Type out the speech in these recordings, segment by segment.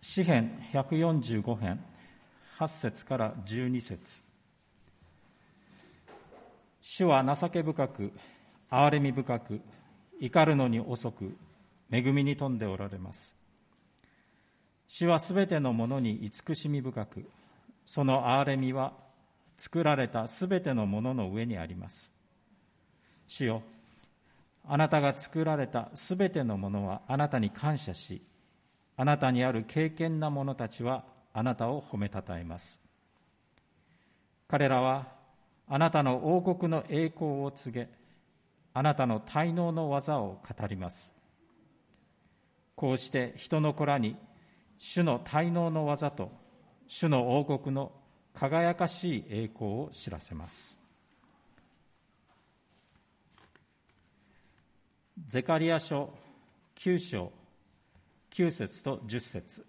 詩編145編8節から12節。主は情け深く、憐れみ深く、怒るのに遅く、恵みに富んでおられます。主はすべてのものに慈しみ深く、その憐れみは作られたすべてのものの上にあります。主よ、あなたが作られたすべてのものはあなたに感謝し、あなたにある敬虔な者たちはあなたを褒めたたえます。彼らはあなたの王国の栄光を告げ、あなたの大能の技を語ります。こうして人の子らに主の大能の技と主の王国の輝かしい栄光を知らせます。ゼカリヤ書9章9節と10節。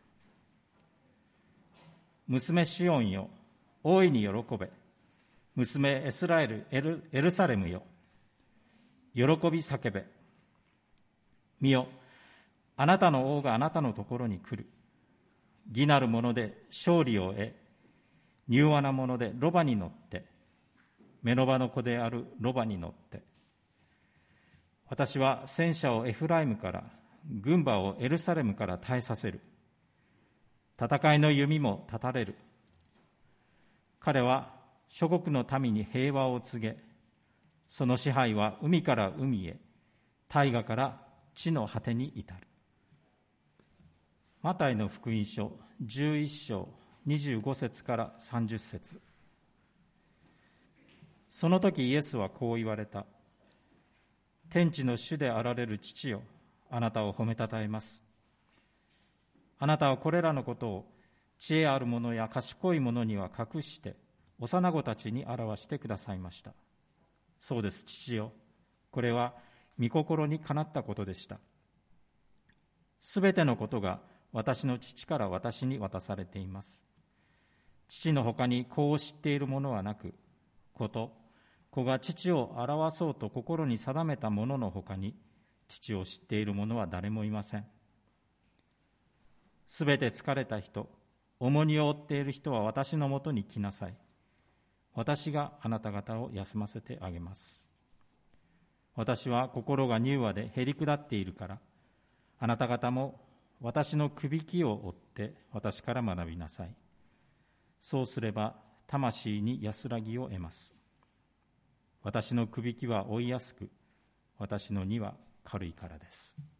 娘シオンよ、大いに喜べ。娘エスラエル、エルサレムよ、喜び叫べ。見よ、あなたの王があなたのところに来る。義なる者で勝利を得、柔和な者でロバに乗って、メノバの子であるロバに乗って。私は戦車をエフライムから、軍馬をエルサレムから耐えさせる。戦いの弓も断たれる。彼は諸国の民に平和を告げ、その支配は海から海へ、大河から地の果てに至る。マタイの福音書11章25節から30節。その時イエスはこう言われた。天地の主であられる父よ、あなたを褒めたたえます。あなたはこれらのことを知恵ある者や賢い者には隠して幼子たちに表してくださいました。そうです、父よ。これは御心にかなったことでした。すべてのことが私の父から私に渡されています。父のほかに子を知っている者はなく、子と子が父を表そうと心に定めた者のほかに、父を知っている者は誰もいません。すべて疲れた人、重荷を負っている人は私のもとに来なさい。私があなた方を休ませてあげます。私は心が柔和でへり下っているから、あなた方も私のくびきを追って私から学びなさい。そうすれば魂に安らぎを得ます。私のくびきは追いやすく、私の荷は軽いからです。